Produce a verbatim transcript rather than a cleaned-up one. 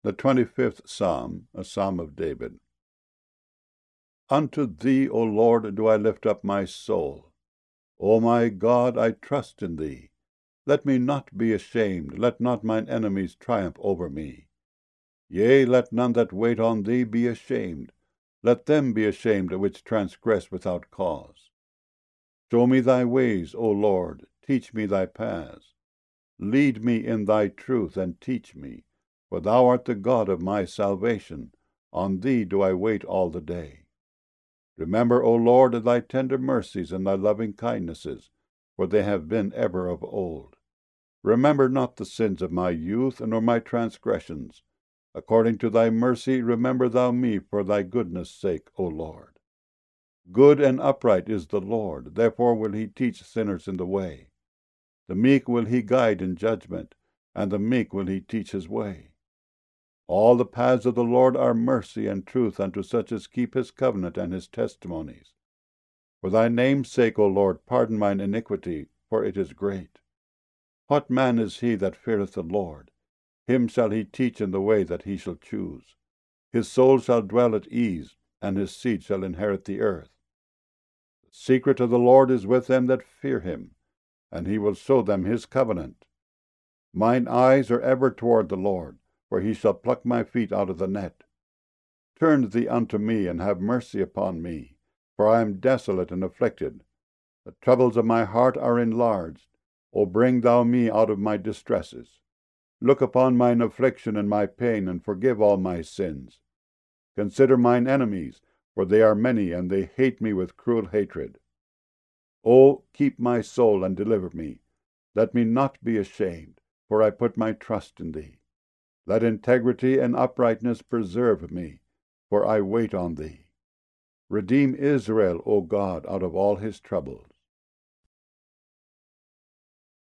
The twenty-fifth Psalm, a Psalm of David. Unto thee, O Lord, do I lift up my soul. O my God, I trust in thee. Let me not be ashamed, let not mine enemies triumph over me. Yea, let none that wait on thee be ashamed. Let them be ashamed which transgress without cause. Show me thy ways, O Lord, teach me thy paths. Lead me in thy truth, and teach me. For thou art the God of my salvation. On thee do I wait all the day. Remember, O Lord, thy tender mercies and thy loving kindnesses, for they have been ever of old. Remember not the sins of my youth, nor my transgressions. According to thy mercy, remember thou me for thy goodness' sake, O Lord. Good and upright is the Lord, therefore will he teach sinners in the way. The meek will he guide in judgment, and the meek will he teach his way. All the paths of the Lord are mercy and truth unto such as keep his covenant and his testimonies. For thy name's sake, O Lord, pardon mine iniquity, for it is great. What man is he that feareth the Lord? Him shall he teach in the way that he shall choose. His soul shall dwell at ease, and his seed shall inherit the earth. The secret of the Lord is with them that fear him, and he will show them his covenant. Mine eyes are ever toward the Lord, for he shall pluck my feet out of the net. Turn thee unto me, and have mercy upon me, for I am desolate and afflicted. The troubles of my heart are enlarged. O bring thou me out of my distresses. Look upon mine affliction and my pain, and forgive all my sins. Consider mine enemies, for they are many, and they hate me with cruel hatred. O keep my soul, and deliver me. Let me not be ashamed, for I put my trust in thee. Let integrity and uprightness preserve me, for I wait on thee. Redeem Israel, O God, out of all his troubles.